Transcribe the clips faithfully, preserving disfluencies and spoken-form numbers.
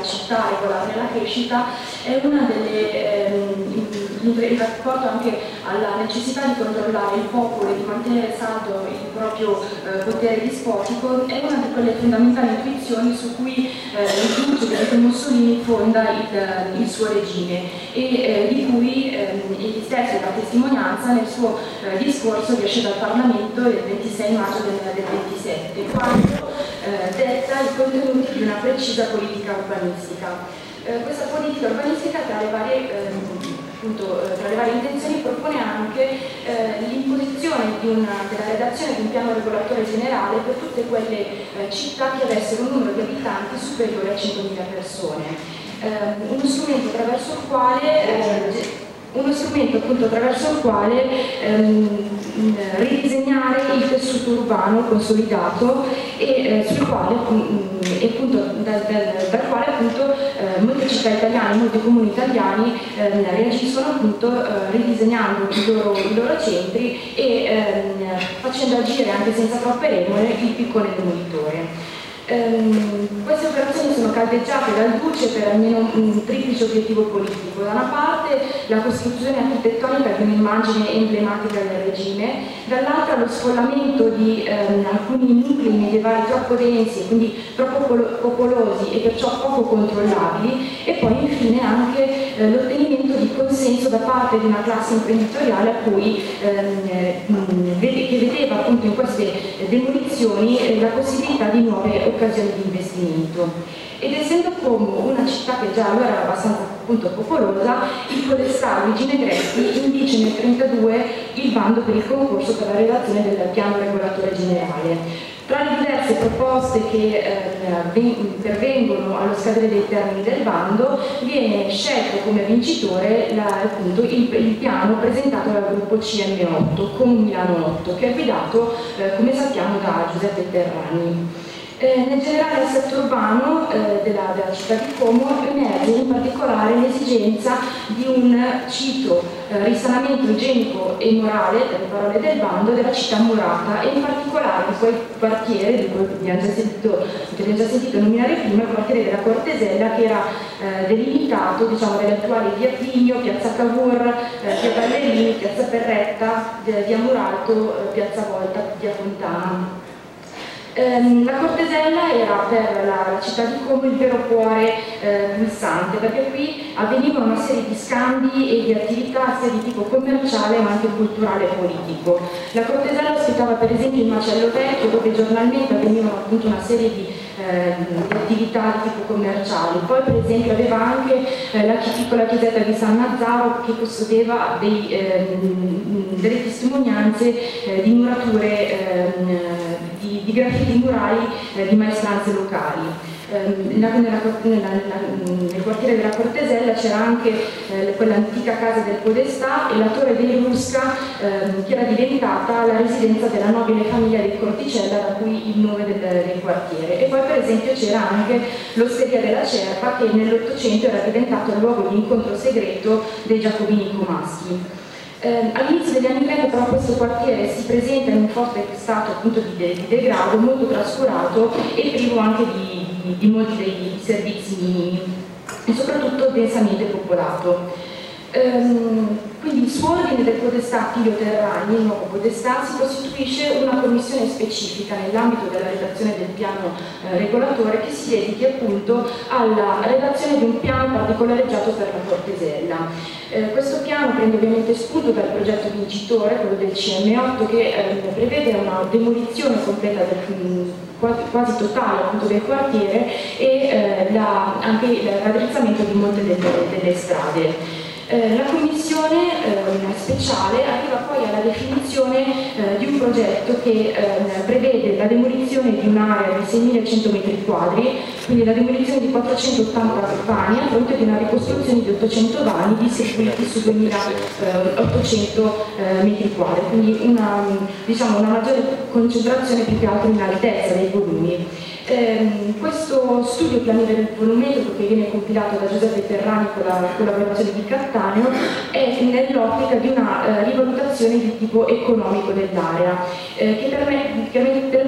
città, regolarne la crescita, è una delle, ehm, in rapporto anche alla necessità di controllare il popolo e di mantenere saldo il proprio eh, potere dispotico, è una di quelle fondamentali intuizioni su cui eh, il Duce Benito Mussolini fonda il, il suo regime e eh, di cui eh, egli stesso è la testimonianza nel suo eh, discorso che esce dal Parlamento il ventisei maggio del, del ventisette, quando eh, detta i contenuti di una precisa politica urbanistica. Eh, questa politica urbanistica, tra le varie eh, Appunto, tra le varie intenzioni, propone anche eh, l'imposizione di una, della redazione di un piano regolatore generale per tutte quelle eh, città che avessero un numero di abitanti superiore a cinquemila persone. Eh, uno strumento attraverso il quale eh, uno strumento appunto attraverso il quale ehm, ridisegnare il tessuto urbano consolidato e eh, sul quale mh, e appunto dal, dal, dal quale appunto eh, molte città italiane, molti comuni italiani eh, reagiscono appunto eh, ridisegnando i loro, i loro centri e ehm, facendo agire anche senza troppe regole il piccolo demolitore. Um, queste operazioni sono caldeggiate dal Duce per almeno un triplice obiettivo politico. Da una parte la costruzione architettonica di un'immagine emblematica del regime, dall'altra lo sfollamento di um, alcuni nuclei medievali troppo densi e quindi troppo popolosi e perciò poco controllabili, e poi infine anche eh, l'ottenimento di consenso da parte di una classe imprenditoriale a cui, ehm, che vedeva appunto in queste demolizioni eh, la possibilità di nuove occasioni di investimento. Ed essendo Como una città che già allora era abbastanza appunto popolosa, il Podestà Luigi Negretti indice nel trentadue il bando per il concorso per la redazione del piano regolatore generale. Tra le diverse proposte che eh, pervengono allo scadere dei termini del bando, viene scelto come vincitore la, appunto, il, il piano presentato dal gruppo C M otto, con Milano otto, che è guidato, eh, come sappiamo, da Giuseppe Terrani. Eh, nel generale assetto urbano eh, della, della città di Como emerge in particolare l'esigenza di un, cito, eh, risanamento igienico e morale, dalle parole del bando, della città murata, e in particolare di quel quartiere di cui abbiamo già sentito, abbiamo già sentito nominare prima, il quartiere della Cortesella, che era eh, delimitato, diciamo, dalle attuali via Pigno, piazza Cavour, eh, via Ballerini, piazza Perretta, via Muralto, eh, piazza Volta, via Fontana. La Cortesella era per la, la città di Como il vero cuore eh, pulsante, perché qui avvenivano una serie di scambi e di attività sia di tipo commerciale ma anche culturale e politico. La Cortesella ospitava per esempio il Macello Vecchio, dove giornalmente avvenivano appunto una serie di, eh, di attività di tipo commerciale. Poi per esempio aveva anche eh, la piccola chiesetta di San Nazzaro, che custodeva dei, eh, delle testimonianze eh, di murature eh, di, di graffiti murali eh, di maestranze locali. Eh, nella, nella, nella, nel quartiere della Cortesella c'era anche eh, quell'antica casa del Podestà e la torre dei Rusca, eh, che era diventata la residenza della nobile famiglia dei Corticella, da cui il nome del, del quartiere. E poi per esempio c'era anche l'Osteria della Cerpa, che nell'Ottocento era diventato il luogo di incontro segreto dei giacobini comaschi. Eh, all'inizio degli anni trenta però questo quartiere si presenta in un forte stato appunto di, de di degrado, molto trascurato e privo anche di, di, di molti dei servizi minimi e soprattutto densamente popolato. Ehm, quindi su ordine del Podestà Attilio Terrani, il nuovo Podestà, si costituisce una commissione specifica nell'ambito della redazione del piano eh, regolatore, che si dedichi appunto alla redazione di un piano particolareggiato per la Cortesella. Eh, questo piano prende ovviamente spunto dal progetto vincitore, quello del C M otto, che eh, prevede una demolizione completa del, mh, quasi, quasi totale appunto del quartiere e eh, la, anche il raddrizzamento di molte delle, delle strade. Eh, la commissione eh, speciale arriva poi alla definizione eh, di un progetto che eh, prevede la demolizione di un'area di seimilacento metri quadri, quindi la demolizione di quattrocentottanta vani a fronte di una ricostruzione di ottocento vani distribuiti su duemilaottocento eh, metri quadri, quindi una, diciamo, una maggiore concentrazione più che altro in altezza dei volumi. Eh, questo studio pianiere volumetrico, che viene compilato da Giuseppe Terrani con la collaborazione di Cattaneo, è nell'ottica di una eh, rivalutazione di tipo economico dell'area, eh, che, permet che permettesse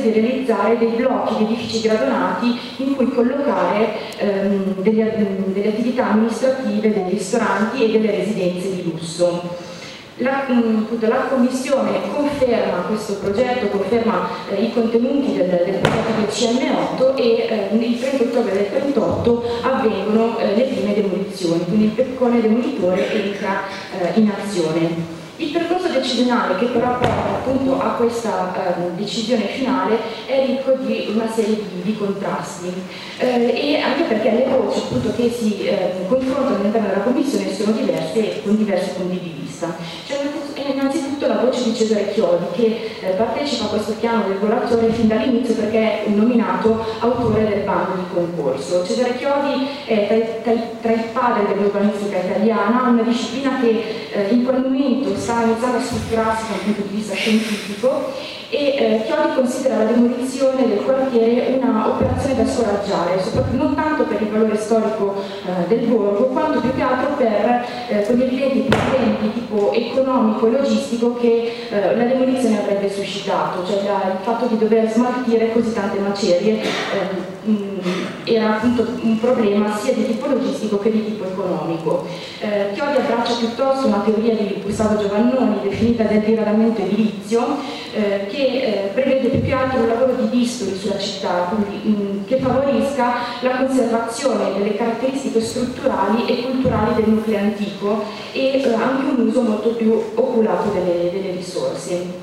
di realizzare dei blocchi di edifici gradonati in cui collocare ehm, delle, delle attività amministrative, dei ristoranti e delle residenze di lusso. La, appunto, la Commissione conferma questo progetto, conferma eh, i contenuti del, del progetto del C M otto e eh, il trenta ottobre del trentotto avvengono eh, le prime demolizioni, quindi il peccone demolitore entra eh, in azione. Il percorso decisionale che però porta appunto a questa eh, decisione finale è ricco di una serie di, di contrasti eh, e anche perché le voci appunto che si eh, confrontano all'interno della Commissione sono diverse e con diversi punti di vista. C'è innanzitutto la voce di Cesare Chiodi che eh, partecipa a questo piano regolatore fin dall'inizio perché è nominato autore del bando di concorso. Cesare Chiodi è tra, tra, tra i padri dell'urbanistica italiana, una disciplina che eh, in quel momento sta iniziando a strutturarsi dal punto di vista scientifico e eh, Chiodi considera la demolizione del quartiere una operazione da scoraggiare, soprattutto non tanto per il valore storico eh, del borgo, quanto più che altro per eh, quegli evidenti problemi di tipo economico e logistico che eh, la demolizione avrebbe suscitato, cioè la, il fatto di dover smaltire così tante macerie eh, mh, era appunto un problema sia di tipo logistico che di tipo economico. Eh, Chiodi abbraccia piuttosto una teoria di Gustavo Giovannoni definita del diradamento edilizio eh, che eh, prevede più che altro un lavoro di distoli sulla città, quindi mh, che favorisca la conservazione delle caratteristiche strutturali e culturali del nucleo antico e eh, anche un uso molto più oculato delle, delle risorse.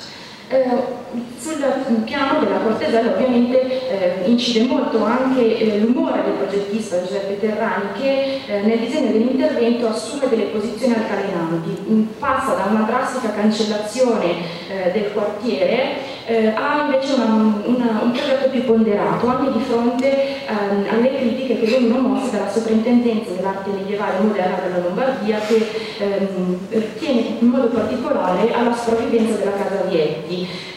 Eh, sul piano della Cortesella ovviamente eh, incide molto anche eh, l'umore del progettista Giuseppe Terrani che eh, nel disegno dell'intervento assume delle posizioni altalenanti, passa da una drastica cancellazione eh, del quartiere eh, ha invece una, una, un progetto più ponderato anche di fronte ehm, alle critiche che vengono mosse dalla Soprintendenza dell'Arte Medievale Moderna della Lombardia che ehm, tiene in modo particolare alla sopravvivenza della Casa Vietti.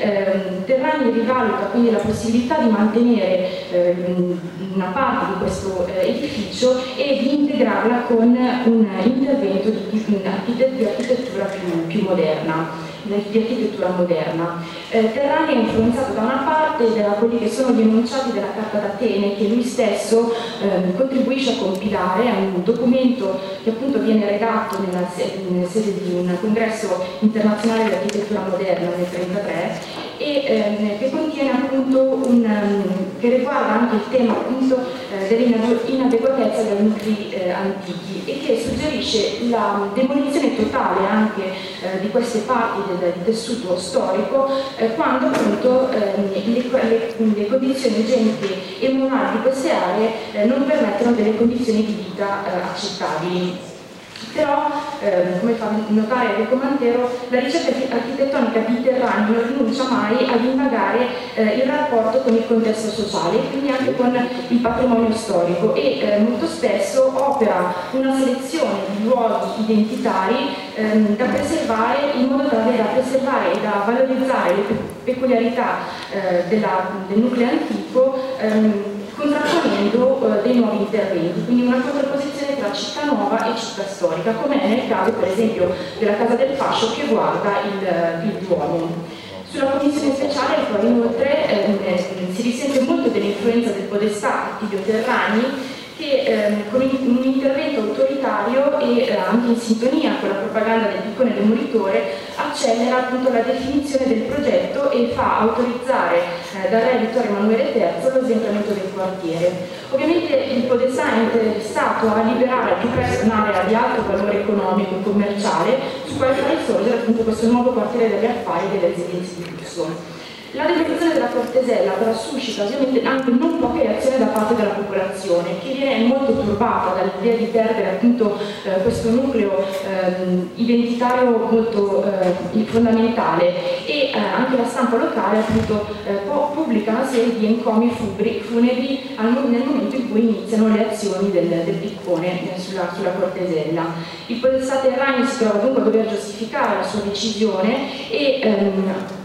Eh, Terrani rivaluta quindi la possibilità di mantenere eh, una parte di questo eh, edificio e di integrarla con un intervento di, di architettura più, più moderna. di architettura moderna. Eh, Terrani è influenzato da una parte da quelli che sono gli enunciati della Carta d'Atene che lui stesso eh, contribuisce a compilare, è un documento che appunto viene redatto nella, nella sede di un congresso internazionale di architettura moderna nel millenovecentotrentatré e ehm, che contiene appunto un um, che riguarda anche il tema appunto eh, dell'inadeguatezza dei nuclei eh, antichi e che suggerisce la demolizione totale anche eh, di queste parti del, del tessuto storico eh, quando appunto ehm, le, le, le condizioni igieniche e morali di queste aree eh, non permettono delle condizioni di vita eh, accettabili. Però, eh, come fa notare Enrico Mantero, la ricerca architettonica di Terrani non rinuncia mai ad indagare eh, il rapporto con il contesto sociale e quindi anche con il patrimonio storico e eh, molto spesso opera una selezione di luoghi identitari ehm, da preservare in modo tale da preservare e da valorizzare le peculiarità eh, della, del nucleo antico ehm, contrapponendo eh, dei nuovi interventi, quindi una contrapposizione tra città nuova e città storica, come è nel caso per esempio della Casa del Fascio che guarda il, il Duomo. Sulla commissione speciale poi inoltre eh, si risente molto dell'influenza del podestà Attilio Terrani che ehm, con un intervento autoritario e eh, anche in sintonia con la propaganda del piccone demolitore accelera appunto la definizione del progetto e fa autorizzare eh, dal re Vittorio Emanuele terzo lo sventramento del quartiere. Ovviamente il podestà è interessato a liberare al più presto un'area di alto valore economico e commerciale su cui far risorgere appunto questo nuovo quartiere degli affari e delle residenze di lusso. La demolizione della Cortesella però suscita ovviamente anche non poche reazioni da parte della popolazione che viene molto turbata dall'idea di perdere appunto eh, questo nucleo eh, identitario molto eh, fondamentale e eh, anche la stampa locale appunto eh, pubblica una serie di encomi funebri nel momento in cui iniziano le azioni del, del piccone eh, sulla, sulla Cortesella. Il podestà Terrani si trova dunque a dover giustificare la sua decisione e ehm,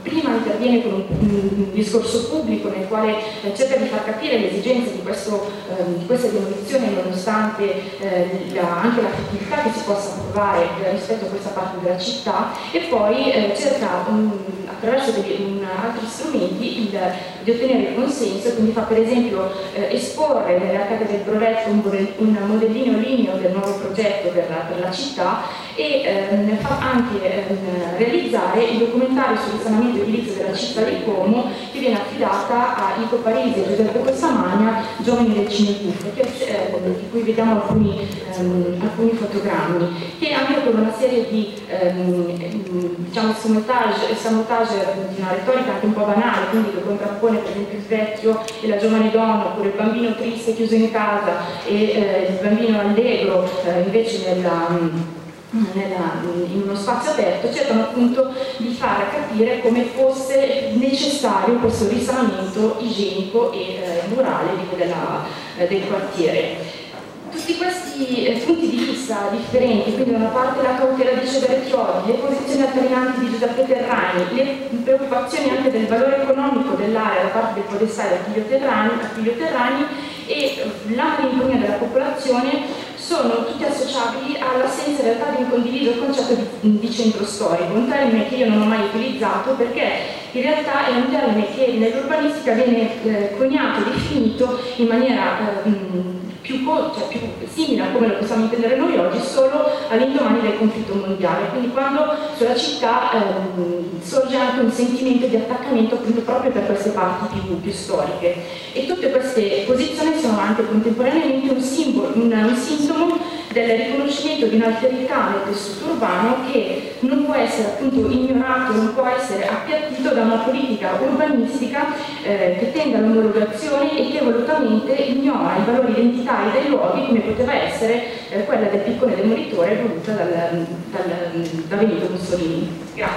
prima interviene con un, un discorso pubblico nel quale eh, cerca di far capire le esigenze di, questo, eh, di questa demolizione, nonostante eh, la, anche la fattività che si possa provare eh, rispetto a questa parte della città, e poi eh, cerca um, attraverso degli, um, altri strumenti il, di ottenere il consenso, quindi fa per esempio eh, esporre nell'Arcade del Brevetto un, un modellino ligneo del nuovo progetto per la, per la città, e ehm, fa anche ehm, realizzare il documentario sul risanamento edilizio della città di Como, che viene affidata a Ico Parisi e Giuseppe Costamagna, giovani del Cinecuffo, eh, di cui vediamo alcuni, ehm, alcuni fotogrammi, che anche con una serie di ehm, diciamo, sabotage, sabotage di una retorica anche un po' banale, quindi che contrappone per esempio il vecchio e la giovane donna, oppure il bambino triste chiuso in casa e eh, il bambino allegro eh, invece nella Nella, in uno spazio aperto, cercano appunto di far capire come fosse necessario questo risanamento igienico e eh, morale della, eh, del quartiere. Tutti questi eh, punti di vista differenti, quindi da una parte la cautela di Ceverchioli, le posizioni altalenanti di Giuseppe Terrani, le preoccupazioni anche del valore economico dell'area da parte del Podestà e Attilio Terrani, Attilio Terrani e la malinconia della popolazione sono tutti associabili all'assenza in realtà di un condiviso concetto di, di centro storico, un termine che io non ho mai utilizzato perché in realtà è un termine che nell'urbanistica viene eh, coniato, definito in maniera eh, più, cioè, più simile a come lo possiamo intendere noi oggi solo all'indomani del conflitto mondiale, quindi quando sulla città eh, sorge anche un sentimento di attaccamento appunto proprio per queste parti più, più storiche, e tutte queste posizioni sono anche contemporaneamente un simbolo, un, un sintomo del riconoscimento di un'alterità nel tessuto urbano che non può essere appunto ignorato, non può essere appiattito da una politica urbanistica eh, che tende all'omologazione e che volutamente ignora i valori identitari dei luoghi, come poteva essere eh, quella del piccone demolitore voluta dal, dal, da Benito Mussolini. Grazie.